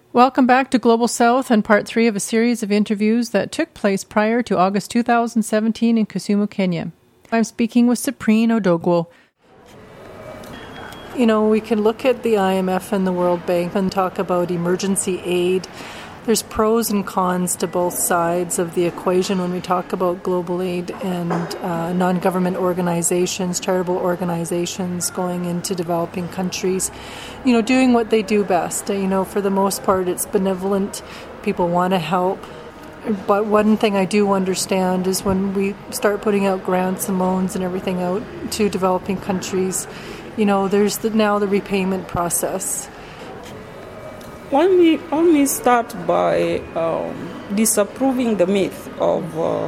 Welcome back to Global South and part 3 of a series of interviews that took place prior to August 2017 in Kisumu, Kenya. I'm speaking with Cyprien Odogwu. You know, we can look at the IMF and the World Bank and talk about emergency aid. There's pros and cons to both sides of the equation when we talk about global aid and non-government organizations, charitable organizations going into developing countries, you know, doing what they do best. You know, for the most part, it's benevolent. People want to help. But one thing I do understand is when we start putting out grants and loans and everything out to developing countries, you know, there's now the repayment process. Let me start by disapproving the myth of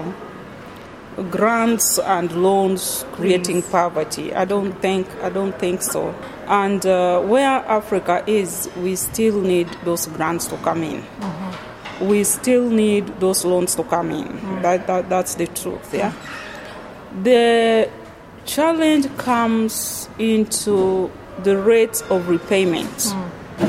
grants and loans creating poverty. I don't think so. And where Africa is, we still need those grants to come in. Mm-hmm. We still need those loans to come in. Mm-hmm. That's the truth. Yeah. Mm-hmm. The challenge comes into the rate of repayment. Mm-hmm.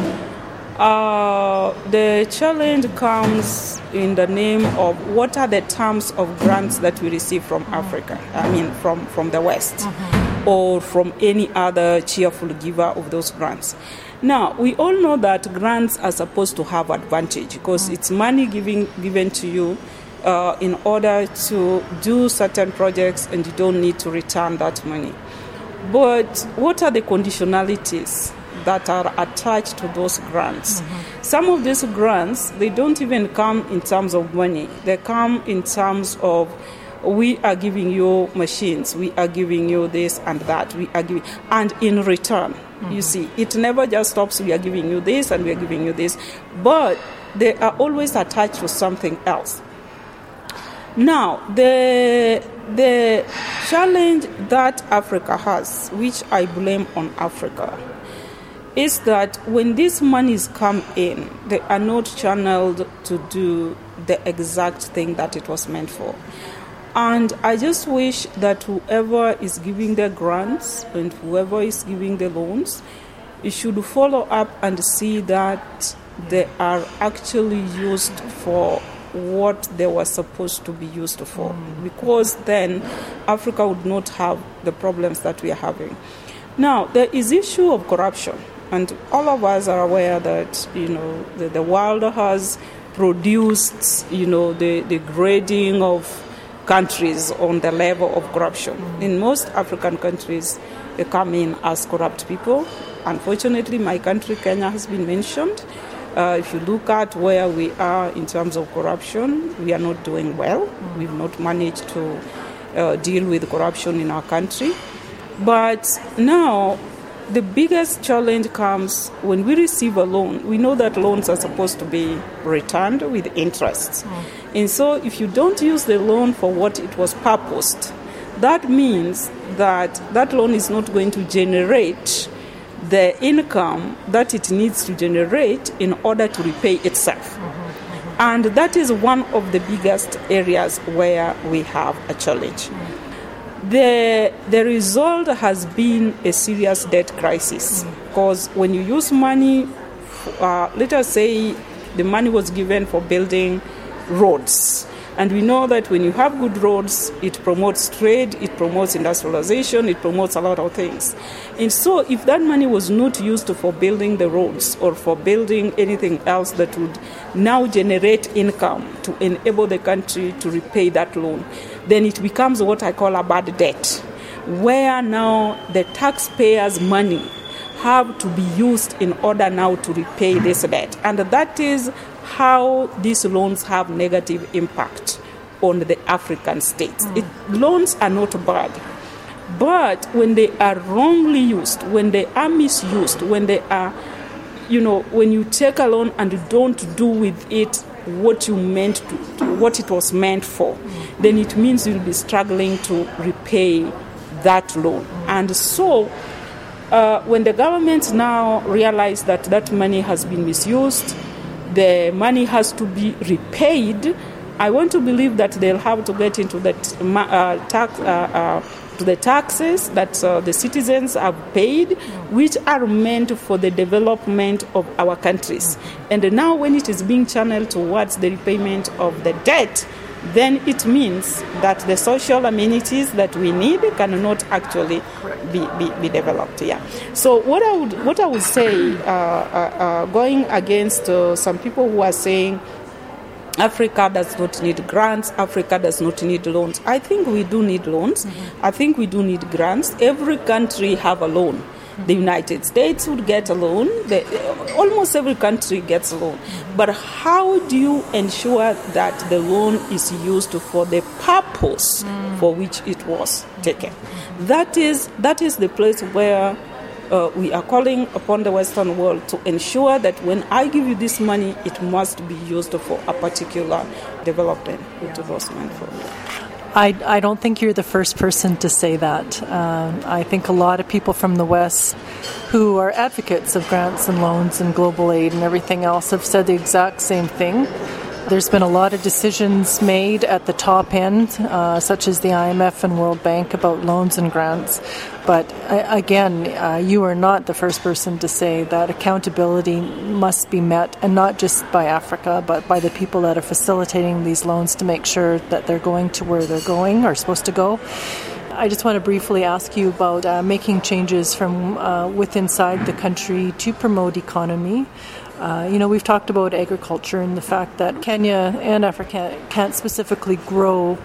The challenge comes in the name of what are the terms of grants that we receive from Africa, from the West, or from any other cheerful giver of those grants. Now, we all know that grants are supposed to have advantage because it's money given to you in order to do certain projects, and you don't need to return that money. But what are the conditionalities that are attached to those grants? Mm-hmm. Some of these grants, they don't even come in terms of money. They come in terms of, we are giving you machines, we are giving you this and that, and in return, you see, it never just stops, we are giving you this and we are giving you this, but they are always attached to something else. Now, the challenge that Africa has, which I blame on Africa, is that when these monies come in, they are not channeled to do the exact thing that it was meant for. And I just wish that whoever is giving the grants and whoever is giving the loans, you should follow up and see that they are actually used for what they were supposed to be used for. Because then Africa would not have the problems that we are having. Now, there is issue of corruption. And all of us are aware that, you know, the world has produced, you know, the grading of countries on the level of corruption. In most African countries, they come in as corrupt people. Unfortunately, my country, Kenya, has been mentioned. If you look at where we are in terms of corruption, we are not doing well. We've not managed to deal with corruption in our country. But now, the biggest challenge comes when we receive a loan. We know that loans are supposed to be returned with interest. And so if you don't use the loan for what it was purposed, that means that that loan is not going to generate the income that it needs to generate in order to repay itself. And that is one of the biggest areas where we have a challenge. The result has been a serious debt crisis, because when you use money, let us say the money was given for building roads, and we know that when you have good roads, it promotes trade, it promotes industrialization, it promotes a lot of things. And so if that money was not used for building the roads or for building anything else that would now generate income to enable the country to repay that loan, then it becomes what I call a bad debt, where now the taxpayers' money have to be used in order now to repay this debt. And that is how these loans have negative impact on the African states. Loans are not bad, but when they are wrongly used, when they are misused, when they are, you know, when you take a loan and you don't do with it what you meant to, what it was meant for, then it means you'll be struggling to repay that loan. And so when the government now realize that that money has been misused, the money has to be repaid, I want to believe that they'll have to get into that to to the taxes that the citizens have paid, which are meant for the development of our countries. And now when it is being channeled towards the repayment of the debt, then it means that the social amenities that we need cannot actually be developed. Yeah. So what I would say, going against some people who are saying Africa does not need grants, Africa does not need loans. I think we do need loans. I think we do need grants. Every country have a loan. The United States would get a loan. Almost every country gets a loan. But how do you ensure that the loan is used for the purpose for which it was taken? That is the place where we are calling upon the Western world to ensure that when I give you this money, it must be used for a particular development development for you. I don't think you're the first person to say that. I think a lot of people from the West who are advocates of grants and loans and global aid and everything else have said the exact same thing. There's been a lot of decisions made at the top end, such as the IMF and World Bank, about loans and grants. But again, you are not the first person to say that accountability must be met, and not just by Africa, but by the people that are facilitating these loans to make sure that they're going to where they're going or supposed to go. I just want to briefly ask you about making changes from within inside the country to promote economy. We've talked about agriculture and the fact that Kenya and Africa can't specifically grow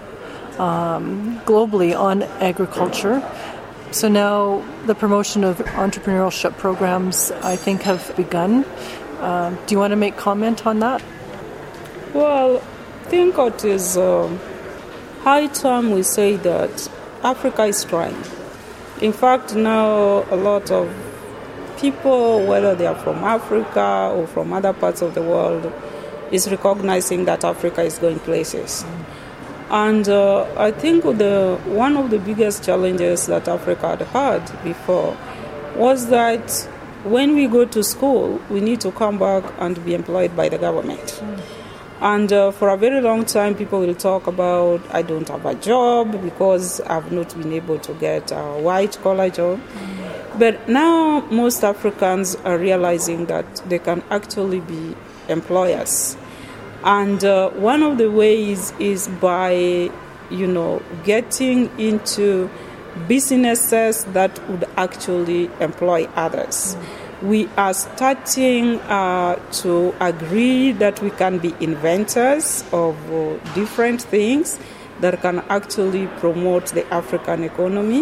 globally on agriculture. So now the promotion of entrepreneurship programs, I think, have begun. Do you want to make comment on that? Well, I think it is high time we say that Africa is trying. In fact, now a lot of people, whether they are from Africa or from other parts of the world, is recognizing that Africa is going places. And I think one of the biggest challenges that Africa had before was that when we go to school, we need to come back and be employed by the government. And for a very long time, people will talk about, I don't have a job because I've not been able to get a white-collar job. But now most Africans are realizing that they can actually be employers. And one of the ways is by, getting into businesses that would actually employ others. We are starting to agree that we can be inventors of different things that can actually promote the African economy.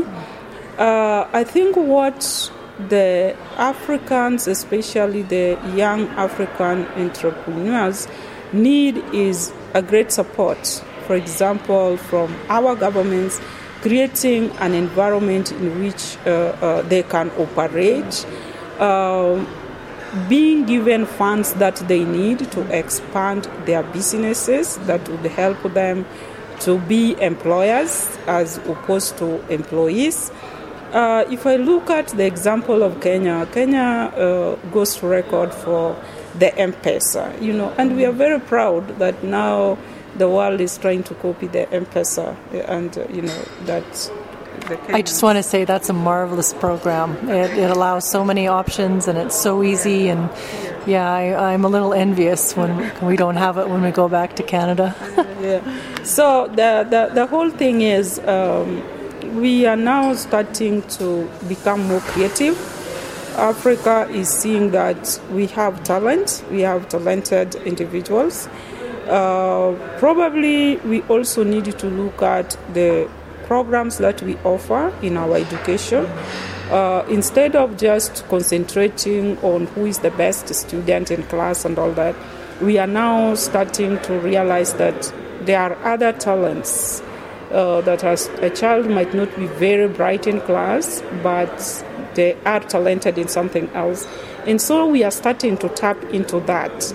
I think what the Africans, especially the young African entrepreneurs, need is a great support. For example, from our governments, creating an environment in which they can operate, being given funds that they need to expand their businesses that would help them to be employers as opposed to employees. If I look at the example of Kenya goes to record for the M-Pesa, and we are very proud that now the world is trying to copy the M-Pesa, and that. I just want to say that's a marvelous program. It allows so many options and it's so easy. And I'm a little envious when we don't have it when we go back to Canada. Yeah. So the whole thing is we are now starting to become more creative. Africa is seeing that we have talent, we have talented individuals. Probably we also need to look at the programs that we offer in our education. Instead of just concentrating on who is the best student in class and all that, we are now starting to realize that there are other talents that a child might not be very bright in class, but they are talented in something else. And so we are starting to tap into that,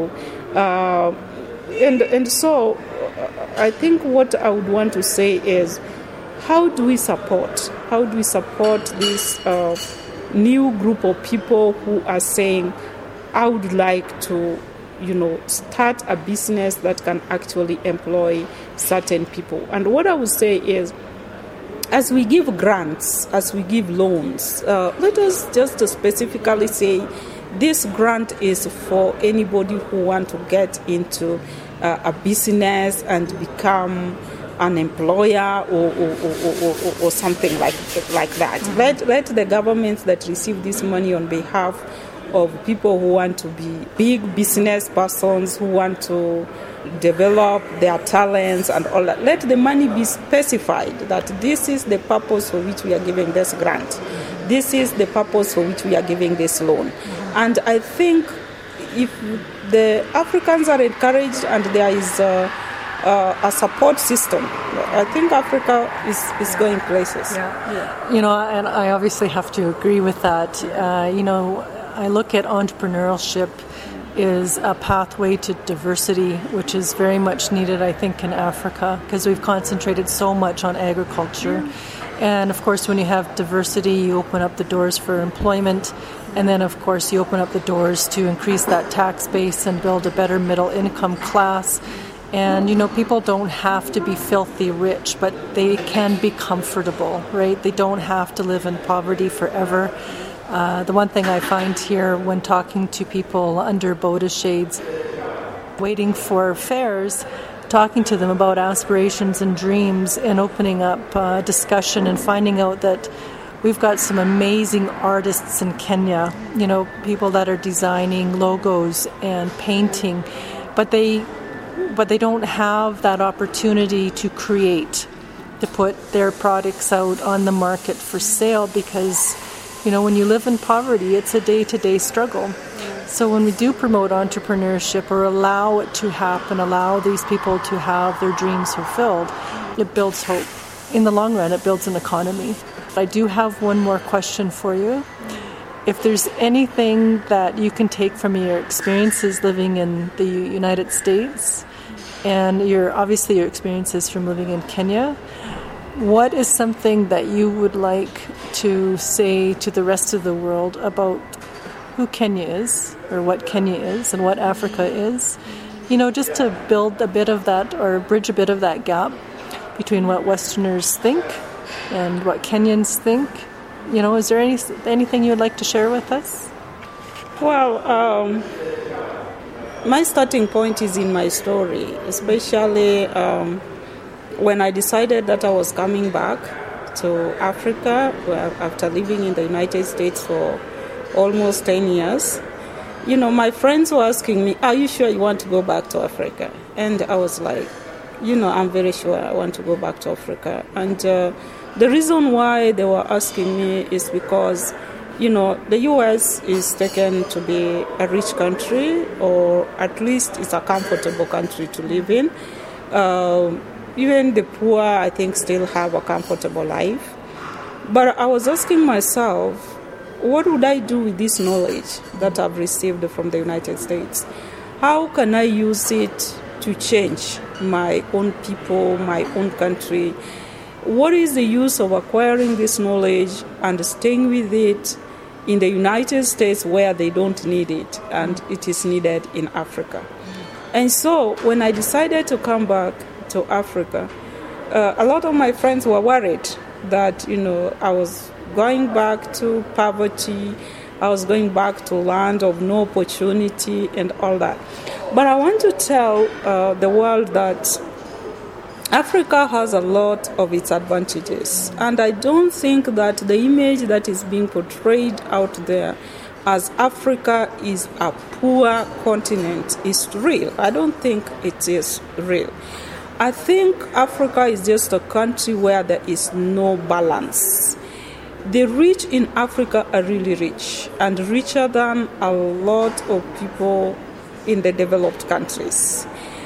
and so I think what I would want to say is, how do we support this new group of people who are saying, I would like to, start a business that can actually employ certain people? And what I would say is, as we give grants, as we give loans, let us just specifically say this grant is for anybody who wants to get into a business and become an employer or something like that. Mm-hmm. Let the governments that receive this money on behalf of people who want to be big business persons, who want to develop their talents and all that, let the money be specified that this is the purpose for which we are giving this grant. This is the purpose for which we are giving this loan. Mm-hmm. And I think if the Africans are encouraged and there is a support system, I think Africa is going places. Yeah. And I obviously have to agree with that. I look at entrepreneurship is a pathway to diversity, which is very much needed, I think, in Africa, because we've concentrated so much on agriculture. And, of course, when you have diversity, you open up the doors for employment. And then, of course, you open up the doors to increase that tax base and build a better middle income class. And, people don't have to be filthy rich, but they can be comfortable, right? They don't have to live in poverty forever. The one thing I find here when talking to people under Boda shades, waiting for fairs, talking to them about aspirations and dreams and opening up discussion and finding out that we've got some amazing artists in Kenya, people that are designing logos and painting, but they don't have that opportunity to create, to put their products out on the market for sale because, when you live in poverty, it's a day-to-day struggle. So when we do promote entrepreneurship or allow it to happen, allow these people to have their dreams fulfilled, it builds hope. In the long run, it builds an economy. I do have one more question for you. If there's anything that you can take from your experiences living in the United States and your experiences from living in Kenya, what is something that you would like to say to the rest of the world about who Kenya is, or what Kenya is, and what Africa is? Just to build a bit of that, or bridge a bit of that gap between what Westerners think and what Kenyans think. Is there anything you would like to share with us? Well, my starting point is in my story, especially when I decided that I was coming back to Africa after living in the United States for almost 10 years. My friends were asking me, are you sure you want to go back to Africa? And I was like, I'm very sure I want to go back to Africa. And the reason why they were asking me is because, the U.S. is taken to be a rich country, or at least it's a comfortable country to live in. Even the poor, I think, still have a comfortable life. But I was asking myself, what would I do with this knowledge that I've received from the United States? How can I use it to change my own people, my own country? What is the use of acquiring this knowledge and staying with it in the United States where they don't need it and it is needed in Africa? And so when I decided to come back to Africa, a lot of my friends were worried that, I was going back to poverty, I was going back to land of no opportunity and all that. But I want to tell the world that Africa has a lot of its advantages. And I don't think that the image that is being portrayed out there as Africa is a poor continent is real. I don't think it is real. I think Africa is just a country where there is no balance. The rich in Africa are really rich and richer than a lot of people in the developed countries.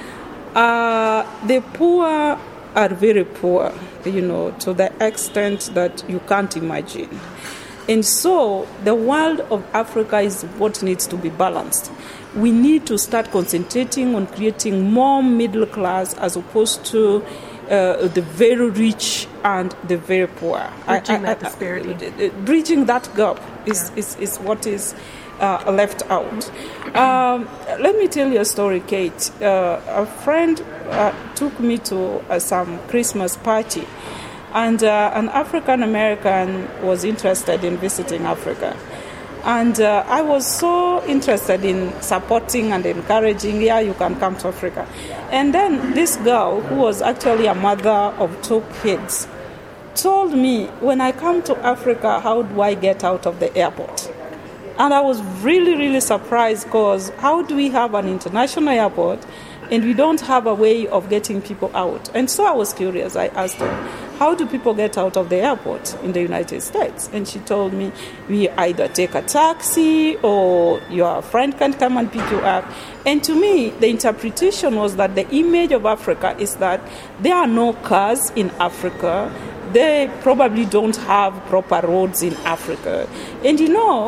The poor are very poor, to the extent that you can't imagine. And so the world of Africa is what needs to be balanced. We need to start concentrating on creating more middle class as opposed to the very rich and the very poor. Bridging that disparity. Bridging that gap is what is left out. Let me tell you a story, Kate. A friend took me to some Christmas party, And an African American was interested in visiting Africa. And I was so interested in supporting and encouraging, you can come to Africa. And then this girl, who was actually a mother of 2 kids, told me, when I come to Africa, how do I get out of the airport? And I was really, really surprised, because how do we have an international airport and we don't have a way of getting people out? And so I was curious. I asked her, how do people get out of the airport in the United States? And she told me, we either take a taxi or your friend can come and pick you up. And to me, the interpretation was that the image of Africa is that there are no cars in Africa. They probably don't have proper roads in Africa. And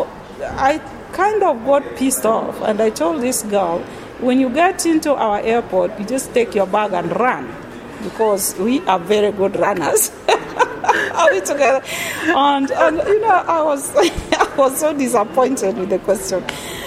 I kind of got pissed off, and I told this girl, when you get into our airport, you just take your bag and run, because we are very good runners. Are we together? And I was so disappointed with the question.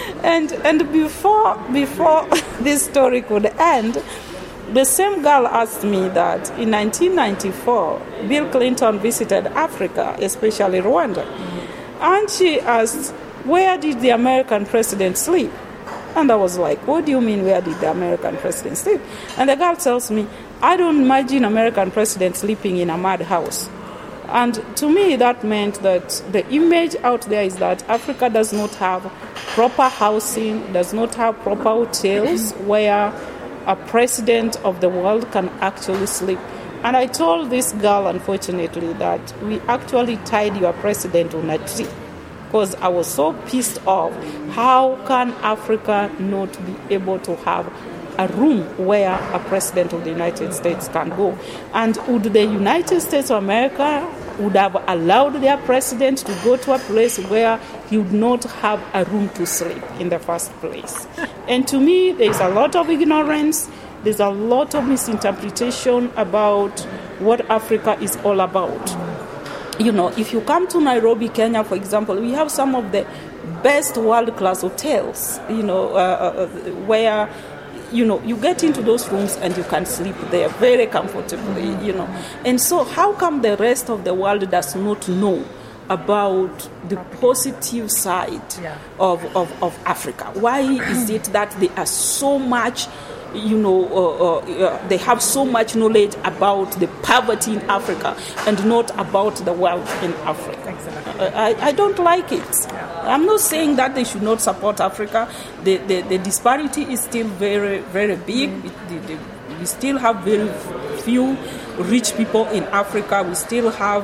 And before this story could end, the same girl asked me that in 1994, Bill Clinton visited Africa, especially Rwanda. And she asked, where did the American president sleep? And I was like, what do you mean, where did the American president sleep? And the girl tells me, I don't imagine American president sleeping in a madhouse. And to me, that meant that the image out there is that Africa does not have proper housing, does not have proper hotels where a president of the world can actually sleep. And I told this girl, unfortunately, that we actually tied your president on a tree, because I was so pissed off. How can Africa not be able to have a room where a president of the United States can go? And would the United States of America would have allowed their president to go to a place where he would not have a room to sleep in the first place? And to me, there is a lot of ignorance. There's a lot of misinterpretation about what Africa is all about. If you come to Nairobi, Kenya, for example, we have some of the best world-class hotels, where, you get into those rooms and you can sleep there very comfortably, And so how come the rest of the world does not know about the positive side of Africa? Why is it that they are so much they have so much knowledge about the poverty in Africa and not about the wealth in Africa? Exactly. I don't like it. Yeah. I'm not saying that they should not support Africa. The disparity is still very, very big. We still have very few rich people in Africa. We still have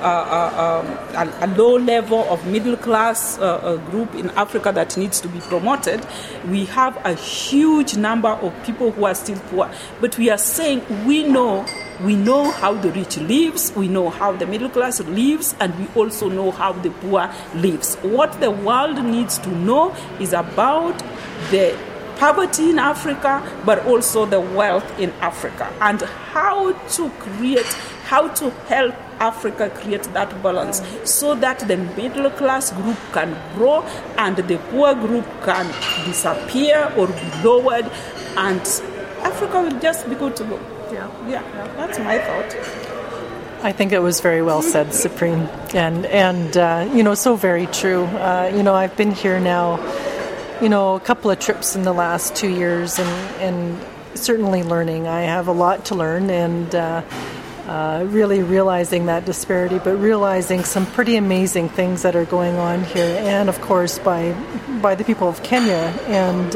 a low level of middle class group in Africa that needs to be promoted. We have a huge number of people who are still poor. But we are saying we know how the rich lives, we know how the middle class lives, and we also know how the poor lives. What the world needs to know is about the poverty in Africa, but also the wealth in Africa, and how to help Africa create that balance so that the middle class group can grow and the poor group can disappear or be lowered, and Africa will just be good to go. Yeah, that's my thought. I think it was very well said, Supreme, and so very true. I've been here now, a couple of trips in the last 2 years, and certainly learning. I have a lot to learn, and really realizing that disparity, but realizing some pretty amazing things that are going on here, and of course by the people of Kenya. And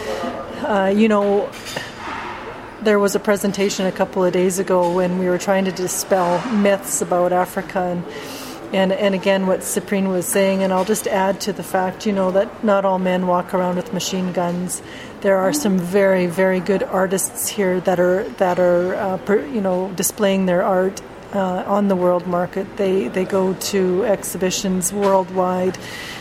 there was a presentation a couple of days ago when we were trying to dispel myths about Africa, and again what Supreme was saying, and I'll just add to the fact, that not all men walk around with machine guns. There are some very, very good artists here that are displaying their art on the world market. They go to exhibitions worldwide,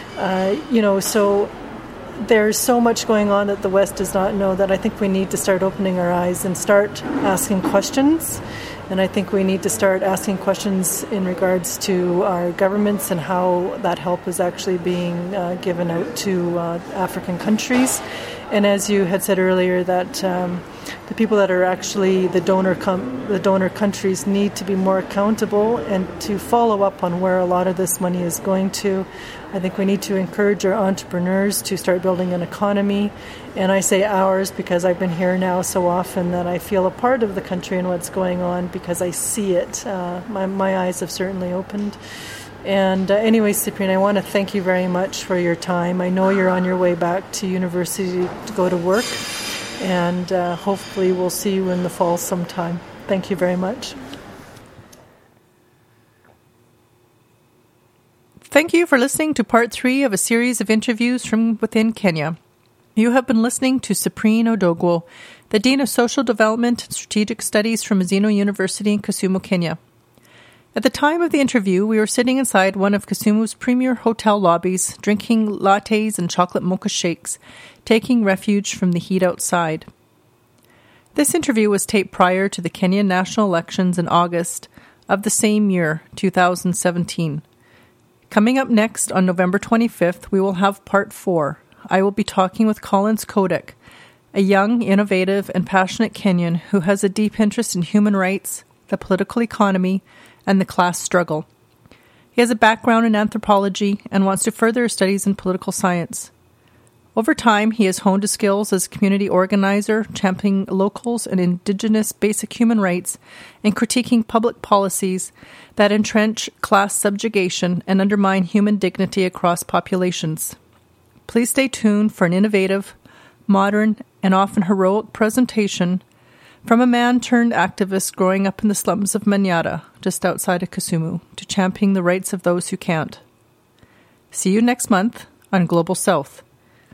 so there's so much going on that the West does not know, that I think we need to start opening our eyes and start asking questions. And I think we need to start asking questions in regards to our governments and how that help is actually being given out to African countries. And as you had said earlier, that the people that are actually the donor countries need to be more accountable and to follow up on where a lot of this money is going to. I think we need to encourage our entrepreneurs to start building an economy. And I say ours because I've been here now so often that I feel a part of the country and what's going on because I see it. My eyes have certainly opened. And anyway, Cyprian, I want to thank you very much for your time. I know you're on your way back to university to go to work. And hopefully we'll see you in the fall sometime. Thank you very much. Thank you for listening to part 3 of a series of interviews from within Kenya. You have been listening to Cyprian Odogwo, the Dean of Social Development and Strategic Studies from Maseno University in Kisumu, Kenya. At the time of the interview, we were sitting inside one of Kisumu's premier hotel lobbies, drinking lattes and chocolate mocha shakes, taking refuge from the heat outside. This interview was taped prior to the Kenyan national elections in August of the same year, 2017. Coming up next on November 25th, we will have part 4. I will be talking with Collins Kodak, a young, innovative, and passionate Kenyan who has a deep interest in human rights, the political economy, and the class struggle. He has a background in anthropology and wants to further his studies in political science. Over time, he has honed his skills as a community organizer, championing locals and indigenous basic human rights, and critiquing public policies that entrench class subjugation and undermine human dignity across populations. Please stay tuned for an innovative, modern, and often heroic presentation from a man-turned-activist growing up in the slums of Manyara, just outside of Kisumu, to championing the rights of those who can't. See you next month on Global South.